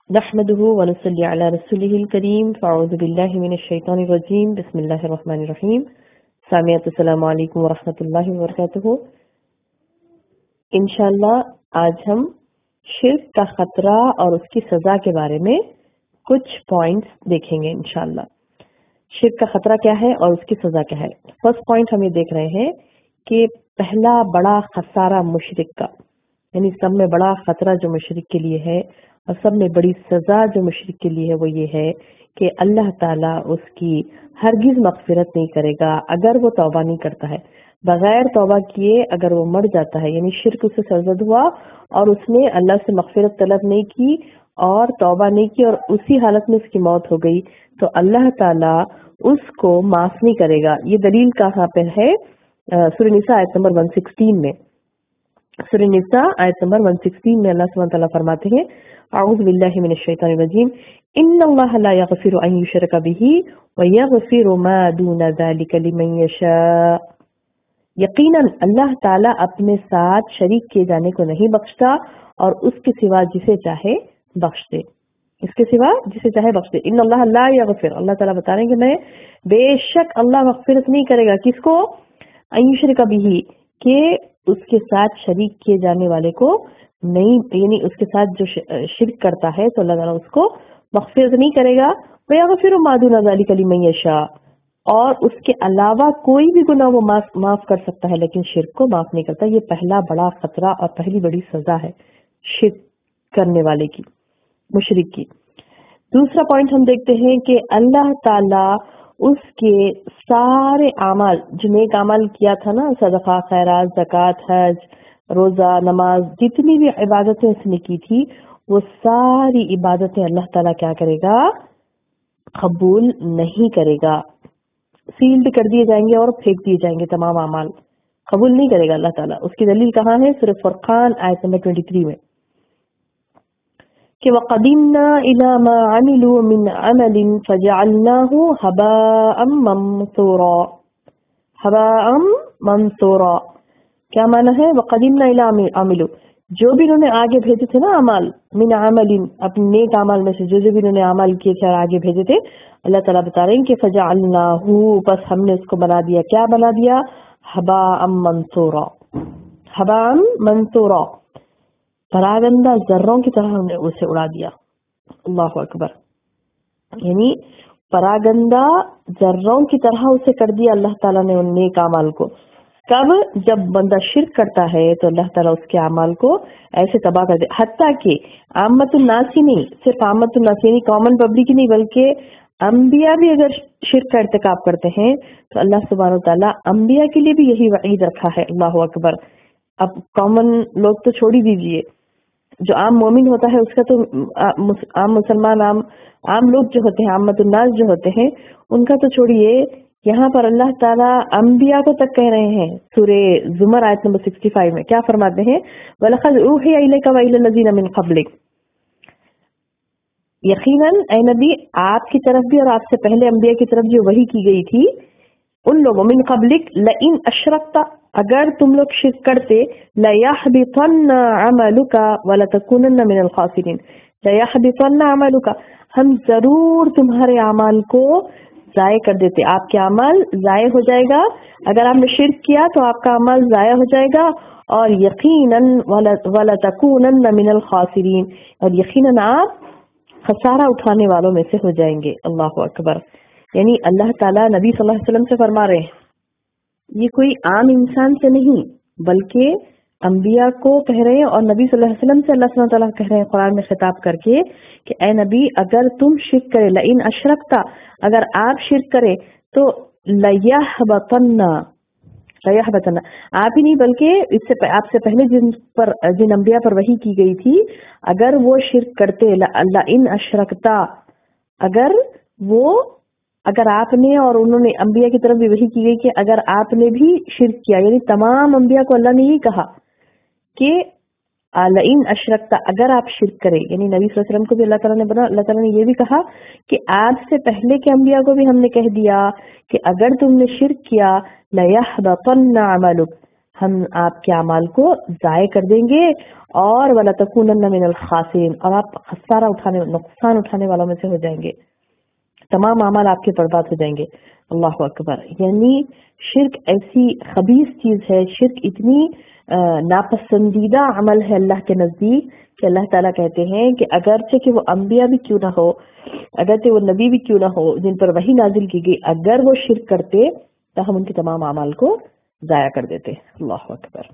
نحمده ونصلي على رسوله الكريم فاعوذ بالله من الشيطان الرجيم بسم الله الرحمن الرحیم. سامعات السلام علیکم ورحمۃ اللہ وبرکاتہ. انشاءاللہ آج ہم شرک کا خطرہ اور اس کی سزا کے بارے میں کچھ پوائنٹس دیکھیں گے انشاءاللہ. شرک کا خطرہ کیا ہے اور اس کی سزا کیا ہے. فرسٹ پوائنٹ ہم یہ دیکھ رہے ہیں کہ پہلا بڑا خسارہ مشرک کا، یعنی سب میں بڑا خطرہ جو مشرک کے لیے ہے اور سب میں بڑی سزا جو مشرک کے لیے ہے وہ یہ ہے کہ اللہ تعالیٰ اس کی ہرگز مغفرت نہیں کرے گا اگر وہ توبہ نہیں کرتا ہے. بغیر توبہ کیے اگر وہ مر جاتا ہے، یعنی شرک اسے سرزد ہوا اور اس نے اللہ سے مغفرت طلب نہیں کی اور توبہ نہیں کی اور اسی حالت میں اس کی موت ہو گئی، تو اللہ تعالیٰ اس کو معاف نہیں کرے گا. یہ دلیل کہاں پہ ہے؟ سورہ نساء آیت نمبر 116 میں. سورہ نساء آیت نمبر 116 میں اللہ سبحانہ تعالیٰ فرماتے ہیں اعوذ باللہ من الشیطان الرجیم ان اللہ لا یغفر ان یشرک بہ ویغفر ما دون ذلک لمن یشاء. یقیناً اللہ تعالیٰ اپنے ساتھ شریک کیے جانے کو نہیں بخشتا اور اس کے سوا جسے چاہے بخش دے. اس کے سوا جسے چاہے بخش دے. ان اللہ لا یغفر، اللہ تعالیٰ بتا رہے ہیں کہ میں بے شک اللہ مغفرت نہیں کرے گا. کس کو؟ ان یشرک بہ، کہ اس کے ساتھ شریک کیے جانے والے کو نہیں، یعنی اس کے ساتھ جو شرک کرتا ہے تو اللہ تعالیٰ اس کو مغفرت نہیں کرے گا. وَيَغْفِرُ مَا دُونَ ذَلِكَ لِمَن يَشَاءُ، اور اس کے علاوہ کوئی بھی گناہ وہ معاف کر سکتا ہے لیکن شرک کو معاف نہیں کرتا. یہ پہلا بڑا خطرہ اور پہلی بڑی سزا ہے شرک کرنے والے کی، مشرک کی. دوسرا پوائنٹ ہم دیکھتے ہیں کہ اللہ تعالیٰ اس کے سارے اعمال، جو نیک اعمال کیا تھا نا، صدقہ، خیرات، زکوٰۃ، حج، روزہ، نماز، جتنی بھی عبادتیں اس نے کی تھی وہ ساری عبادتیں اللہ تعالیٰ کیا کرے گا؟ قبول نہیں کرے گا. سیلڈ کر دیے جائیں گے اور پھینک دیے جائیں گے تمام اعمال. قبول نہیں کرے گا اللہ تعالیٰ. اس کی دلیل کہاں ہے؟ سورہ فرقان آیت نمبر 23 میں کہ وَقَدِمْنَا إِلَى مَا عَمِلُوا مِنْ عَمَلٍ فَجَعَلْنَاهُ هَبَاءً مَنْثُورًا. هَبَاءً مَنْثُورًا کیا معنی ہے؟ وَقَدِمْنَا إِلَى عَمِلُوا، جو بھی انہوں نے آگے بھیجے تھے نا اعمال، من عمل، اپنے نیک اعمال میں سے جو بھی انہوں نے اعمال کیے تھے اور آگے بھیجے تھے، اللہ تعالیٰ بتا رہے ہیں کہ فَجَعَلْنَاهُ، بس ہم نے اس کو بنا دیا. کیا بنا دیا؟ هَبَاءً مَنْثُورًا. هَبَاءً مَنْثُورًا، پراگندہ ذروں کی طرح ہم نے اسے اڑا دیا. اللہ اکبر. یعنی پراگندہ ذروں کی طرح اسے کر دیا اللہ تعالیٰ نے ان نیک اعمال کو. کب؟ جب بندہ شرک کرتا ہے تو اللہ تعالیٰ اس کے اعمال کو ایسے تباہ کر دے. حتیٰ کہ عامت الناس ہی نہیں، صرف عامت الناس یعنی کامن پبلک ہی نہیں، بلکہ انبیاء بھی اگر شرک کا ارتکاب کرتے ہیں تو اللہ سبحانہ وتعالیٰ انبیاء کے لیے بھی یہی وعید رکھا ہے. اللہ اکبر. اب کامن لوگ تو چھوڑ ہی دیجیے، جو عام مومن ہوتا ہے اس کا تو عام مسلمان، عام لوگ جو ہوتے ہیں، عامت الناس جو ہوتے ہیں، ان کا تو چھوڑیے. یہاں پر اللہ تعالیٰ انبیاء کو تک کہہ رہے ہیں. سورہ زمر آیت نمبر 65 میں کیا فرماتے ہیں؟ وَلَقَدْ أُوحِيَ إِلَيْكَ وَإِلَى الَّذِينَ مِن قَبْلِكَ، یقیناً اے نبی آپ کی طرف بھی اور آپ سے پہلے انبیاء کی طرف جو وحی کی گئی تھی ان لوگوں، من قبلک لئن اشرکت، اگر تم لوگ شرک کرتے، لیحبطن عملک ولتکونن من الخاسرین. لیحبطن عملک، ہم ضرور تمہارے اعمال کو ضائع کر دیتے. آپ کے اعمال ضائع ہو جائے گا. اگر آپ نے شرک کیا تو آپ کا اعمال ضائع ہو جائے گا اور یقیناً ولتکونن من الخاسرین، اور یقیناً آپ خسارہ اٹھانے والوں میں سے ہو جائیں گے. اللہ اکبر. یعنی اللہ تعالیٰ نبی صلی اللہ علیہ وسلم سے فرما رہے ہیں، یہ کوئی عام انسان سے نہیں بلکہ انبیاء کو کہہ رہے ہیں اور نبی صلی اللہ علیہ وسلم سے اللہ سبحانہ تعالیٰ کہہ رہے ہیں قرآن میں خطاب کر کے کہ اے نبی اگر تم شرک کرے، لئن اشرکتا، اگر آپ شرک کرے تو لیحبطن، آپ ہی نہیں بلکہ اس سے آپ سے پہلے جن انبیاء پر وحی کی گئی تھی، اگر وہ شرک کرتے، لئن اشرکتا، اگر آپ نے اور انہوں نے انبیاء کی طرف بھی وحی کی گئی کہ اگر آپ نے بھی شرک کیا، یعنی تمام انبیاء کو اللہ نے یہ کہا کہ لئن اشرکتا، اگر آپ شرک کرے، یعنی نبی صلی اللہ علیہ وسلم کو بھی اللہ تعالیٰ نے یہ بھی کہا کہ آپ سے پہلے کے انبیاء کو بھی ہم نے کہہ دیا کہ اگر تم نے شرک کیا، لیحبطن عملک، ہم آپ کے اعمال کو ضائع کر دیں گے اور ولا تکونن من الخاسرین، اور آپ خسارہ نقصان اٹھانے والوں میں سے ہو جائیں گے، تمام اعمال آپ کے برباد ہو جائیں گے۔ اللہ اکبر، یعنی شرک ایسی خبیث چیز ہے، شرک اتنی ناپسندیدہ عمل ہے اللہ کے نزدیک کہ اللہ تعالیٰ کہتے ہیں کہ اگرچہ کہ وہ انبیاء بھی کیوں نہ ہو، اگرچہ وہ نبی بھی کیوں نہ ہو جن پر وحی نازل کی گئی، اگر وہ شرک کرتے تو ہم ان کے تمام اعمال کو ضائع کر دیتے۔ اللہ اکبر۔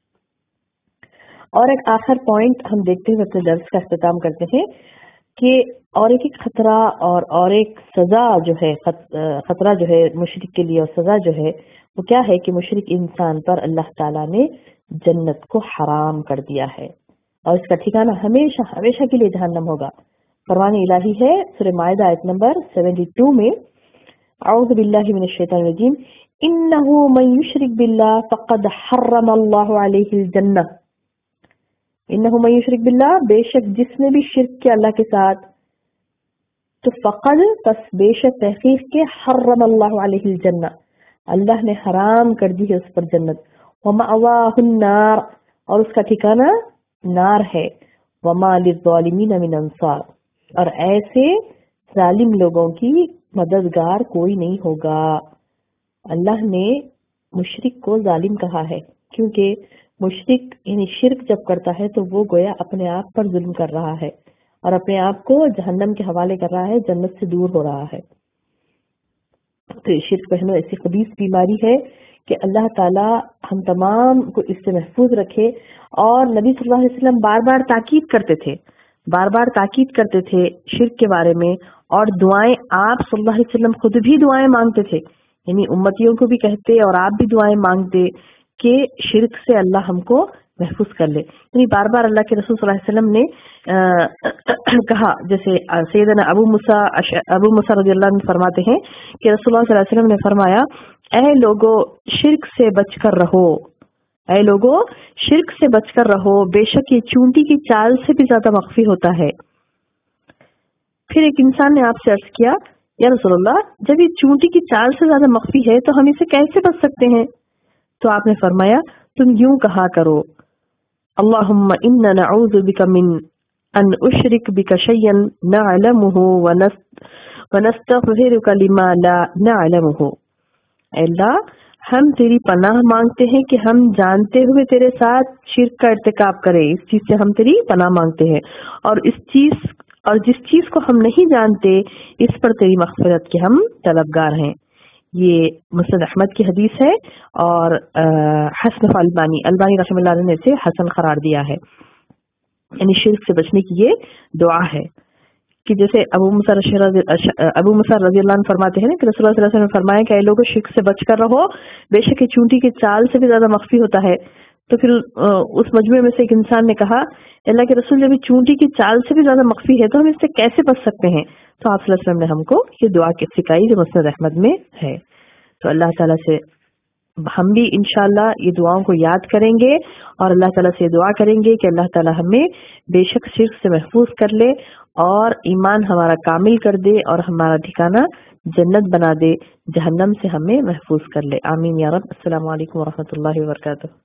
اور ایک آخر پوائنٹ ہم دیکھتے ہوئے اپنے درس کا اختتام کرتے ہیں کہ اور ایک خطرہ اور ایک سزا جو ہے، خطرہ جو ہے مشرک کے لیے اور سزا جو ہے وہ کیا ہے کہ مشرک انسان پر اللہ تعالیٰ نے جنت کو حرام کر دیا ہے اور اس کا ٹھکانہ ہمیشہ ہمیشہ کے لیے جہنم ہوگا۔ فرمان الہی ہے سورہ مائدہ آیت نمبر 72 میں، اعوذ باللہ من الشیطان الرجیم، انہ من یشرک باللہ فقد حرم اللہ علیہ الجنہ، انہ من یشرک باللہ، بے شک جس نے بھی شرک کیا اللہ کے ساتھ، تو فقد پس بے شک تحقیق کے حرم اللہ علیہ الجنہ، اللہ نے حرام کر دی ہے اس پر جنت، ومأواہ النار، اور اس کا ٹھکانہ نار ہے، وما للظالمین من انصار، اور ایسے ظالم لوگوں کی مددگار کوئی نہیں ہوگا۔ اللہ نے مشرک کو ظالم کہا ہے کیونکہ مشرک یعنی شرک جب کرتا ہے تو وہ گویا اپنے آپ پر ظلم کر رہا ہے اور اپنے آپ کو جہنم کے حوالے کر رہا ہے، جنت سے دور ہو رہا ہے۔ تو شرک پہنو ایسی خبیث بیماری ہے کہ اللہ تعالیٰ ہم تمام کو اس سے محفوظ رکھے، اور نبی صلی اللہ علیہ وسلم بار بار تاکید کرتے تھے شرک کے بارے میں، اور دعائیں آپ صلی اللہ علیہ وسلم خود بھی دعائیں مانگتے تھے، یعنی امتیوں کو بھی کہتے اور آپ بھی دعائیں مانگتے کہ شرک سے اللہ ہم کو محفوظ کر لے، یعنی بار بار اللہ کے رسول صلی اللہ علیہ وسلم نے کہا، جیسے سیدنا ابو موسیٰ رضی اللہ عنہ فرماتے ہیں کہ رسول اللہ صلی اللہ علیہ وسلم نے فرمایا، اے لوگو شرک سے بچ کر رہو، اے لوگو شرک سے بچ کر رہو، بے شک یہ چونٹی کی چال سے بھی زیادہ مخفی ہوتا ہے۔ پھر ایک انسان نے آپ سے عرض کیا، یا رسول اللہ جب یہ چونٹی کی چال سے زیادہ مخفی ہے تو ہم اسے کیسے بچ سکتے ہیں؟ تو آپ نے فرمایا، تم یوں کہا کرو، اللہم انا نعوذ بک من ان اشرک بک شیئا نعلمہ ونستغفرک لما لا نعلمہ، اے اللہ ہم تیری پناہ مانگتے ہیں کہ ہم جانتے ہوئے تیرے ساتھ شرک کا ارتکاب کریں، اس چیز سے ہم تیری پناہ مانگتے ہیں، اور جس چیز کو ہم نہیں جانتے اس پر تیری مغفرت کے ہم طلبگار ہیں۔ یہ مسند احمد کی حدیث ہے اور حسن البانی رحمہ اللہ نے اسے حسن قرار دیا ہے، یعنی شرک سے بچنے کی یہ دعا ہے کہ جیسے ابو موسیٰ رضی اللہ عنہ فرماتے ہیں کہ رسول اللہ صلی اللہ علیہ وسلم نے فرمایا کہ اے لوگوں شرک سے بچ کر رہو، بے شک یہ چونٹی کی چال سے بھی زیادہ مخفی ہوتا ہے۔ تو پھر اس مجموعے میں سے ایک انسان نے کہا، اللہ کے رسول جب یہ چونٹی کی چال سے بھی زیادہ مخفی ہے تو ہم اس سے کیسے بچ سکتے ہیں؟ تو آپ صلی اللہ علیہ وسلم نے ہم کو یہ دعا کی سکھائی جو مسند احمد میں ہے۔ تو اللہ تعالیٰ سے ہم بھی انشاءاللہ یہ دعاؤں کو یاد کریں گے اور اللہ تعالیٰ سے دعا کریں گے کہ اللہ تعالیٰ ہمیں بے شک شرک سے محفوظ کر لے اور ایمان ہمارا کامل کر دے اور ہمارا ٹھکانہ جنت بنا دے، جہنم سے ہمیں محفوظ کر لے، آمین یا رب۔ السلام علیکم ورحمۃ اللہ وبرکاتہ۔